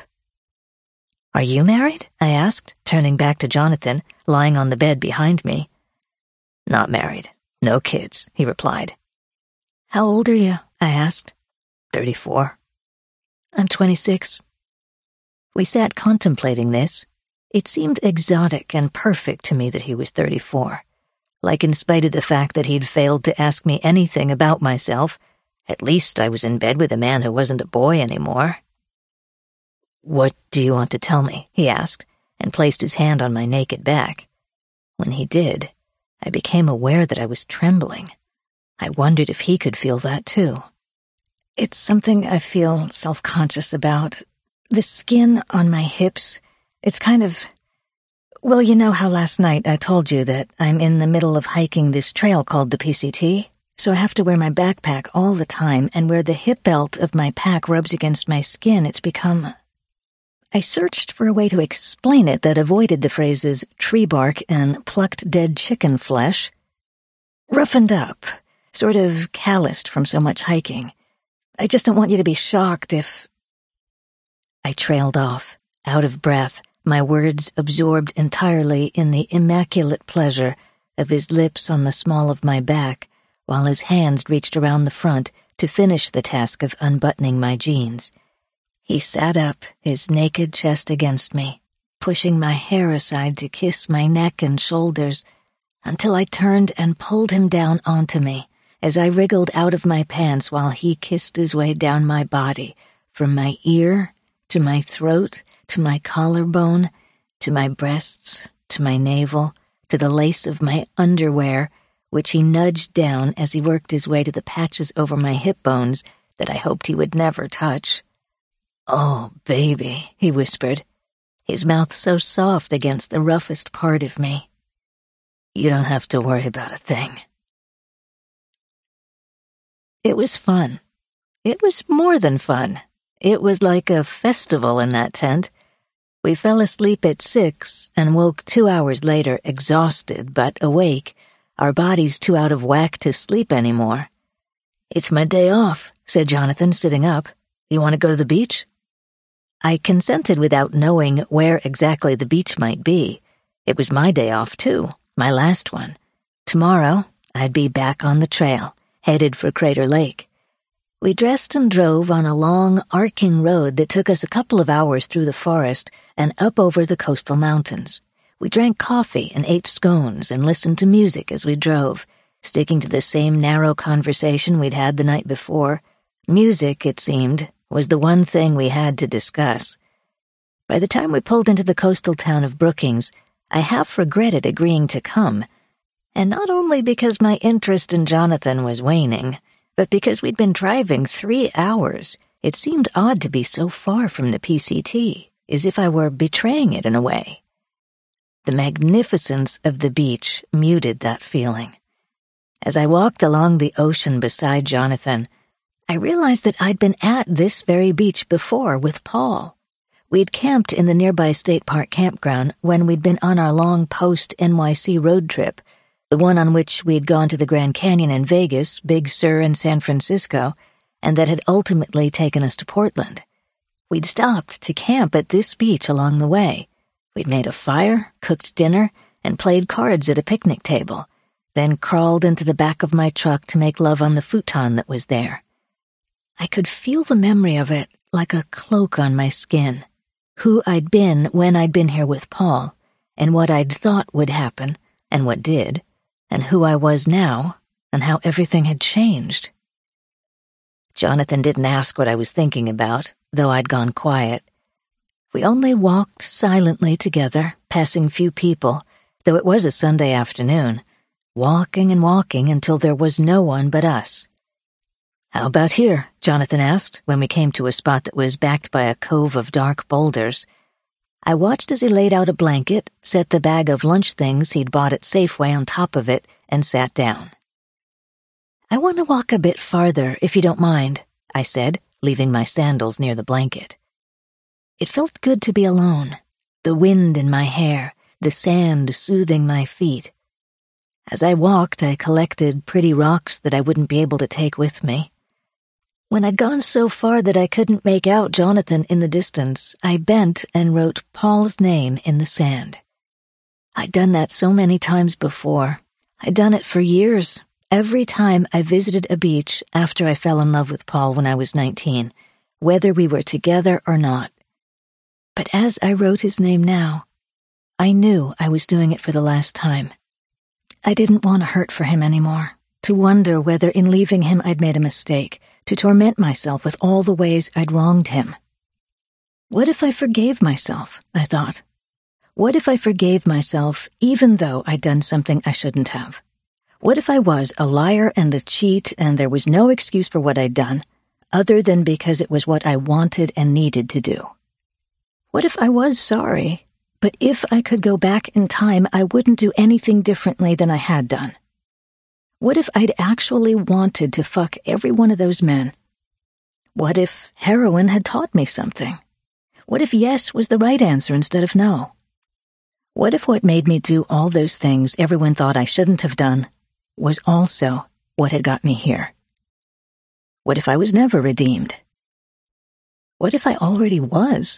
"Are you married?" I asked, turning back to Jonathan, lying on the bed behind me. "Not married. No kids," he replied. "How old are you?" I asked. Thirty-four. "I'm twenty-six. We sat contemplating this. It seemed exotic and perfect to me that he was thirty-four. Like in spite of the fact that he'd failed to ask me anything about myself, at least I was in bed with a man who wasn't a boy anymore. "What do you want to tell me?" he asked, and placed his hand on my naked back. When he did, I became aware that I was trembling. I wondered if he could feel that too. "It's something I feel self-conscious about. The skin on my hips, it's kind of... Well, you know how last night I told you that I'm in the middle of hiking this trail called the P C T? So I have to wear my backpack all the time, and where the hip belt of my pack rubs against my skin, it's become..." I searched for a way to explain it that avoided the phrases tree bark and plucked dead chicken flesh. "Roughened up. Sort of calloused from so much hiking. I just don't want you to be shocked if..." I trailed off, out of breath, my words absorbed entirely in the immaculate pleasure of his lips on the small of my back, while his hands reached around the front to finish the task of unbuttoning my jeans. He sat up, his naked chest against me, pushing my hair aside to kiss my neck and shoulders, until I turned and pulled him down onto me, as I wriggled out of my pants while he kissed his way down my body, from my ear to my throat to my collarbone, to my breasts, to my navel, to the lace of my underwear, which he nudged down as he worked his way to the patches over my hip bones that I hoped he would never touch. "Oh, baby," he whispered, his mouth so soft against the roughest part of me. "You don't have to worry about a thing." It was fun. It was more than fun. It was like a festival in that tent. We fell asleep at six and woke two hours later exhausted but awake, our bodies too out of whack to sleep anymore. "It's my day off," said Jonathan, sitting up. "You want to go to the beach?" I consented without knowing where exactly the beach might be. It was my day off, too, my last one. Tomorrow, I'd be back on the trail, headed for Crater Lake. We dressed and drove on a long, arcing road that took us a couple of hours through the forest and up over the coastal mountains. We drank coffee and ate scones and listened to music as we drove, sticking to the same narrow conversation we'd had the night before. Music, it seemed, was the one thing we had to discuss. By the time we pulled into the coastal town of Brookings, I half regretted agreeing to come, and not only because my interest in Jonathan was waning, but because we'd been driving three hours. It seemed odd to be so far from the P C T, as if I were betraying it in a way. The magnificence of the beach muted that feeling. As I walked along the ocean beside Jonathan, I realized that I'd been at this very beach before with Paul. We'd camped in the nearby state park campground when we'd been on our long post-N Y C road trip, the one on which we'd gone to the Grand Canyon in Vegas, Big Sur in San Francisco, and that had ultimately taken us to Portland. We'd stopped to camp at this beach along the way. We'd made a fire, cooked dinner, and played cards at a picnic table, then crawled into the back of my truck to make love on the futon that was there. I could feel the memory of it like a cloak on my skin. Who I'd been when I'd been here with Paul, and what I'd thought would happen, and what did, and who I was now, and how everything had changed. Jonathan didn't ask what I was thinking about, though I'd gone quiet. We only walked silently together, passing few people, though it was a Sunday afternoon, walking and walking until there was no one but us. "How about here?" Jonathan asked when we came to a spot that was backed by a cove of dark boulders. I watched as he laid out a blanket, set the bag of lunch things he'd bought at Safeway on top of it, and sat down. "I want to walk a bit farther, if you don't mind," I said, leaving my sandals near the blanket. It felt good to be alone, the wind in my hair, the sand soothing my feet. As I walked, I collected pretty rocks that I wouldn't be able to take with me. When I'd gone so far that I couldn't make out Jonathan in the distance, I bent and wrote Paul's name in the sand. I'd done that so many times before. I'd done it for years, every time I visited a beach after I fell in love with Paul when I was nineteen, whether we were together or not. But as I wrote his name now, I knew I was doing it for the last time. I didn't want to hurt for him anymore, to wonder whether in leaving him I'd made a mistake, to torment myself with all the ways I'd wronged him. What if I forgave myself, I thought. What if I forgave myself even though I'd done something I shouldn't have? What if I was a liar and a cheat and there was no excuse for what I'd done, other than because it was what I wanted and needed to do? What if I was sorry, but if I could go back in time, I wouldn't do anything differently than I had done? What if I'd actually wanted to fuck every one of those men? What if heroin had taught me something? What if yes was the right answer instead of no? What if what made me do all those things everyone thought I shouldn't have done was also what had got me here? What if I was never redeemed? What if I already was?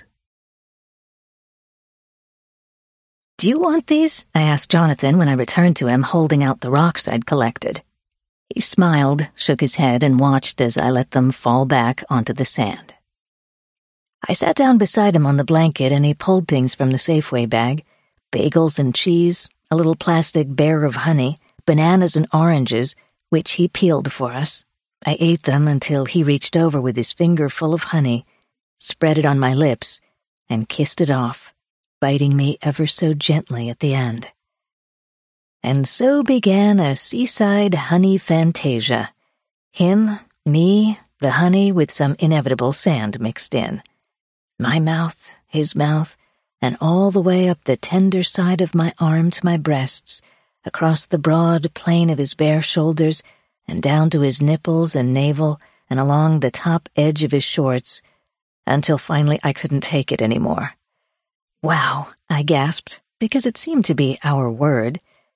"Do you want these?" I asked Jonathan when I returned to him holding out the rocks I'd collected. He smiled, shook his head, and watched as I let them fall back onto the sand. I sat down beside him on the blanket and he pulled things from the Safeway bag, bagels and cheese, a little plastic bear of honey, bananas and oranges, which he peeled for us. I ate them until he reached over with his finger full of honey, spread it on my lips, and kissed it off, biting me ever so gently at the end. And so began a seaside honey fantasia. Him, me, the honey with some inevitable sand mixed in. My mouth, his mouth, and all the way up the tender side of my arm to my breasts, across the broad plain of his bare shoulders, and down to his nipples and navel, and along the top edge of his shorts, until finally I couldn't take it anymore. "Wow," I gasped, because it seemed to be our word.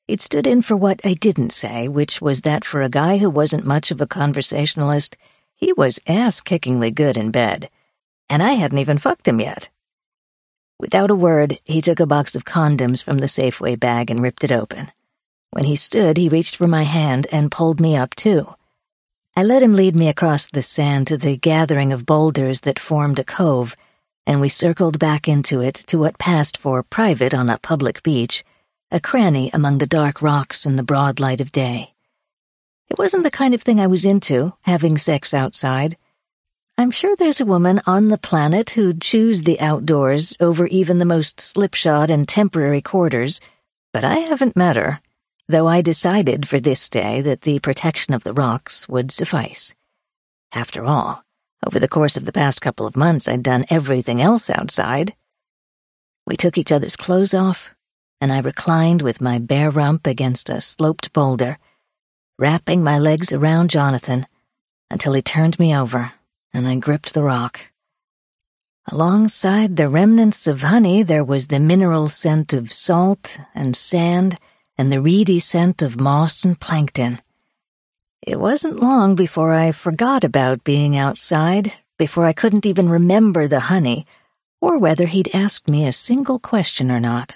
It stood in for what I didn't say, which was that for a guy who wasn't much of a conversationalist, he was ass-kickingly good in bed, and I hadn't even fucked him yet. Without a word, he took a box of condoms from the Safeway bag and ripped it open. When he stood, he reached for my hand and pulled me up, too. I let him lead me across the sand to the gathering of boulders that formed a cove, and we circled back into it to what passed for private on a public beach, a cranny among the dark rocks in the broad light of day. It wasn't the kind of thing I was into, having sex outside. I'm sure there's a woman on the planet who'd choose the outdoors over even the most slipshod and temporary quarters, but I haven't met her, though I decided for this day that the protection of the rocks would suffice. After all, over the course of the past couple of months, I'd done everything else outside. We took each other's clothes off, and I reclined with my bare rump against a sloped boulder, wrapping my legs around Jonathan until he turned me over and I gripped the rock. Alongside the remnants of honey, there was the mineral scent of salt and sand and the reedy scent of moss and plankton. It wasn't long before I forgot about being outside, before I couldn't even remember the honey, or whether he'd asked me a single question or not.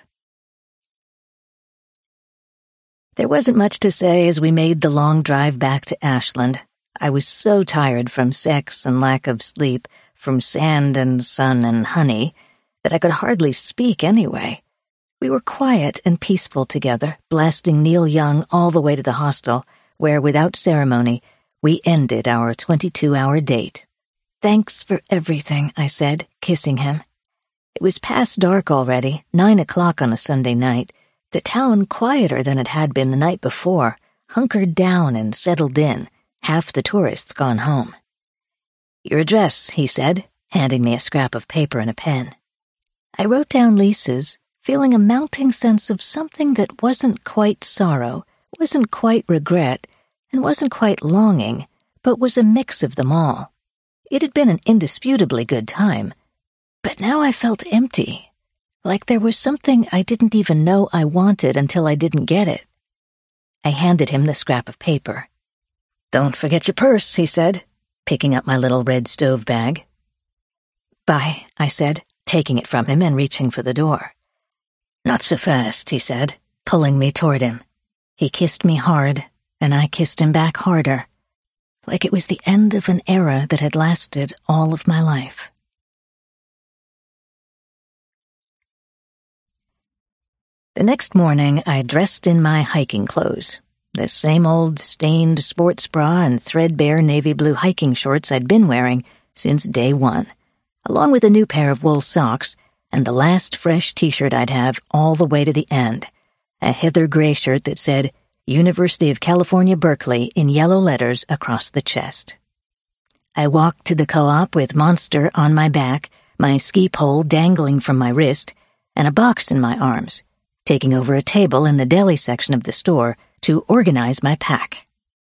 There wasn't much to say as we made the long drive back to Ashland. I was so tired from sex and lack of sleep, from sand and sun and honey, that I could hardly speak anyway. We were quiet and peaceful together, blasting Neil Young all the way to the hostel, where, without ceremony, we ended our twenty-two-hour date. "Thanks for everything," I said, kissing him. It was past dark already, nine o'clock on a Sunday night, the town quieter than it had been the night before, hunkered down and settled in, half the tourists gone home. "Your address," he said, handing me a scrap of paper and a pen. I wrote down Lisa's, feeling a mounting sense of something that wasn't quite sorrow, wasn't quite regret, and wasn't quite longing, but was a mix of them all. It had been an indisputably good time, but now I felt empty, like there was something I didn't even know I wanted until I didn't get it. I handed him the scrap of paper. "Don't forget your purse," he said, picking up my little red stove bag. "Bye," I said, taking it from him and reaching for the door. "Not so fast," he said, pulling me toward him. He kissed me hard, and I kissed him back harder, like it was the end of an era that had lasted all of my life. The next morning, I dressed in my hiking clothes, the same old stained sports bra and threadbare navy blue hiking shorts I'd been wearing since day one, along with a new pair of wool socks and the last fresh t-shirt I'd have all the way to the end, a heather gray shirt that said University of California, Berkeley in yellow letters across the chest. I walked to the co-op with Monster on my back, my ski pole dangling from my wrist, and a box in my arms, taking over a table in the deli section of the store to organize my pack.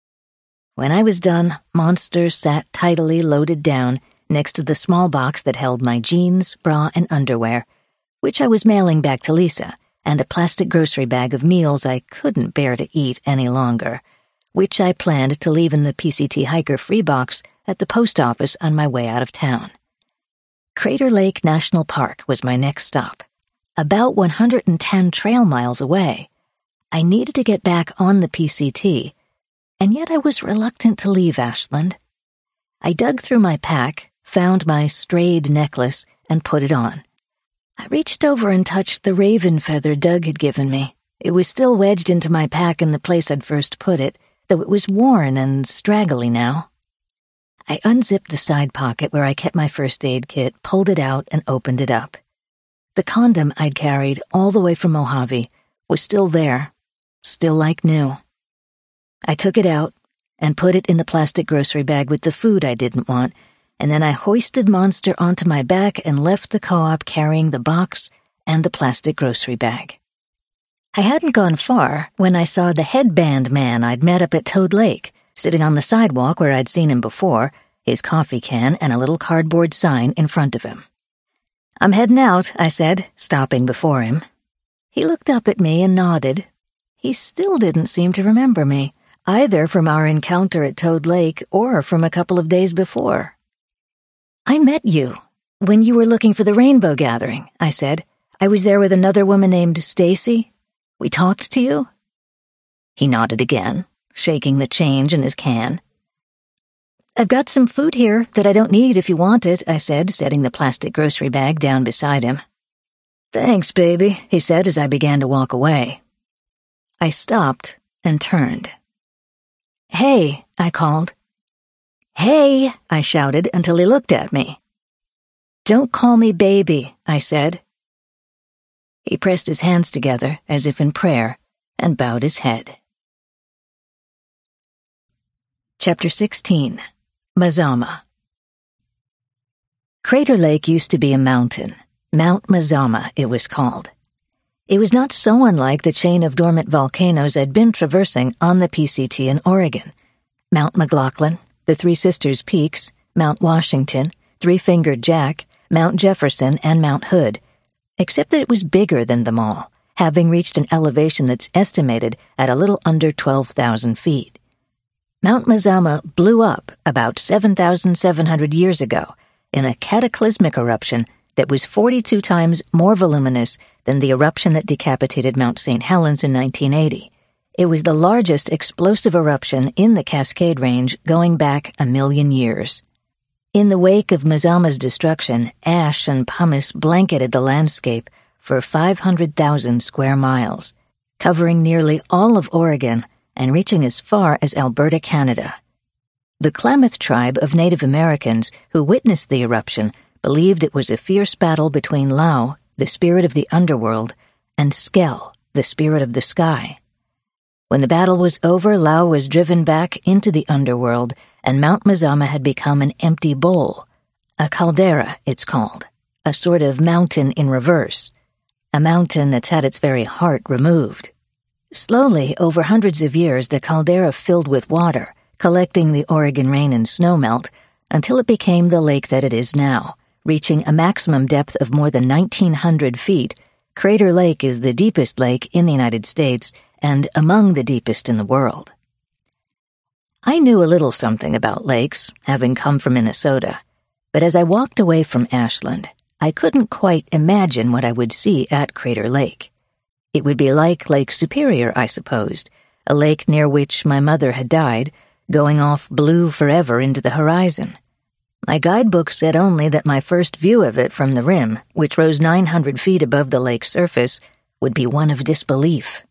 When I was done, Monster sat tidily loaded down next to the small box that held my jeans, bra, and underwear, which I was mailing back to Lisa, and a plastic grocery bag of meals I couldn't bear to eat any longer, which I planned to leave in the P C T Hiker free box at the post office on my way out of town. Crater Lake National Park was my next stop. About one hundred ten trail miles away. I needed to get back on the P C T, and yet I was reluctant to leave Ashland. I dug through my pack, found my strayed necklace, and put it on. I reached over and touched the raven feather Doug had given me. It was still wedged into my pack in the place I'd first put it, though it was worn and straggly now. I unzipped the side pocket where I kept my first aid kit, pulled it out, and opened it up. The condom I'd carried all the way from Mojave was still there, still like new. I took it out and put it in the plastic grocery bag with the food I didn't want, and then I hoisted Monster onto my back and left the co-op carrying the box and the plastic grocery bag. I hadn't gone far when I saw the headband man I'd met up at Toad Lake, sitting on the sidewalk where I'd seen him before, his coffee can and a little cardboard sign in front of him. "I'm heading out," I said, stopping before him. He looked up at me and nodded. He still didn't seem to remember me, either from our encounter at Toad Lake or from a couple of days before. "I met you when you were looking for the rainbow gathering," I said. "I was there with another woman named Stacy. We talked to you?" He nodded again, shaking the change in his can. "I've got some food here that I don't need if you want it," I said, setting the plastic grocery bag down beside him. "Thanks, baby," he said as I began to walk away. I stopped and turned. "Hey," I called. "Hey," I shouted until he looked at me. "Don't call me baby," I said. He pressed his hands together as if in prayer and bowed his head. Chapter sixteen. Mazama. Crater Lake used to be a mountain. Mount Mazama, it was called. It was not so unlike the chain of dormant volcanoes I'd been traversing on the P C T in Oregon. Mount McLaughlin, the Three Sisters Peaks, Mount Washington, Three-Fingered Jack, Mount Jefferson, and Mount Hood, except that it was bigger than them all, having reached an elevation that's estimated at a little under twelve thousand feet. Mount Mazama blew up about seven thousand seven hundred years ago in a cataclysmic eruption that was forty-two times more voluminous than the eruption that decapitated Mount Saint Helens in nineteen eighty. It was the largest explosive eruption in the Cascade Range going back a million years. In the wake of Mazama's destruction, ash and pumice blanketed the landscape for five hundred thousand square miles, covering nearly all of Oregon and reaching as far as Alberta, Canada. The Klamath tribe of Native Americans who witnessed the eruption believed it was a fierce battle between Lau, the spirit of the underworld, and Skell, the spirit of the sky. When the battle was over, Lau was driven back into the underworld, and Mount Mazama had become an empty bowl. A caldera, it's called, a sort of mountain in reverse, a mountain that's had its very heart removed. Slowly, over hundreds of years, the caldera filled with water, collecting the Oregon rain and snowmelt, until it became the lake that it is now. Reaching a maximum depth of more than nineteen hundred feet, Crater Lake is the deepest lake in the United States and among the deepest in the world. I knew a little something about lakes, having come from Minnesota, but as I walked away from Ashland, I couldn't quite imagine what I would see at Crater Lake. It would be like Lake Superior, I supposed, a lake near which my mother had died, going off blue forever into the horizon. My guidebook said only that my first view of it from the rim, which rose nine hundred feet above the lake's surface, would be one of disbelief.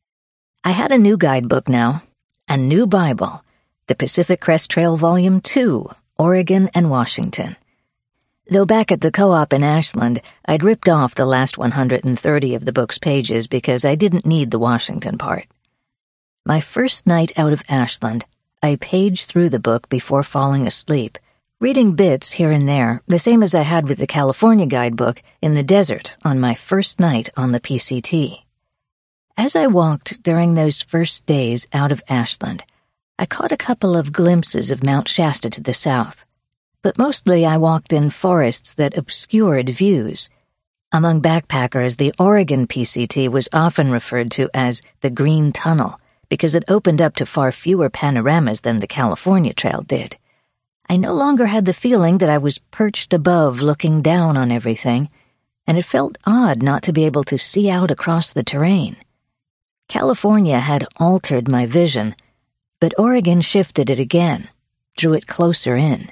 I had a new guidebook now, a new Bible, the Pacific Crest Trail Volume two, Oregon and Washington. Though back at the co-op in Ashland, I'd ripped off the last one hundred thirty of the book's pages because I didn't need the Washington part. My first night out of Ashland, I paged through the book before falling asleep, reading bits here and there, the same as I had with the California guidebook in the desert on my first night on the P C T. As I walked during those first days out of Ashland, I caught a couple of glimpses of Mount Shasta to the south, but mostly I walked in forests that obscured views. Among backpackers, the Oregon P C T was often referred to as the Green Tunnel because it opened up to far fewer panoramas than the California Trail did. I no longer had the feeling that I was perched above looking down on everything, and it felt odd not to be able to see out across the terrain. California had altered my vision, but Oregon shifted it again, drew it closer in.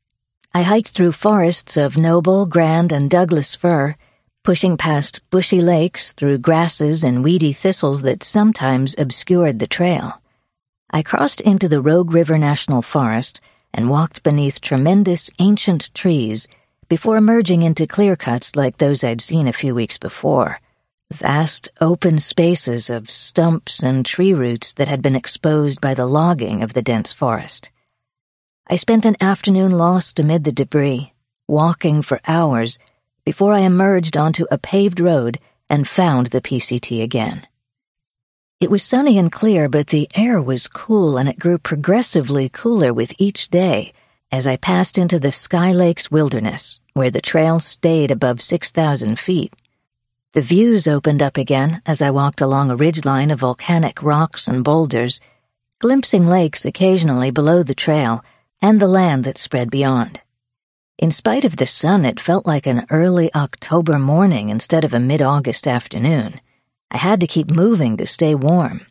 I hiked through forests of Noble, Grand, and Douglas fir, pushing past bushy lakes through grasses and weedy thistles that sometimes obscured the trail. I crossed into the Rogue River National Forest and walked beneath tremendous ancient trees before emerging into clear-cuts like those I'd seen a few weeks before, vast open spaces of stumps and tree roots that had been exposed by the logging of the dense forest. I spent an afternoon lost amid the debris, walking for hours before I emerged onto a paved road and found the P C T again. It was sunny and clear, but the air was cool, and it grew progressively cooler with each day as I passed into the Sky Lakes wilderness, where the trail stayed above six thousand feet. The views opened up again as I walked along a ridgeline of volcanic rocks and boulders, glimpsing lakes occasionally below the trail and the land that spread beyond. In spite of the sun, it felt like an early October morning instead of a mid-August afternoon. I had to keep moving to stay warm.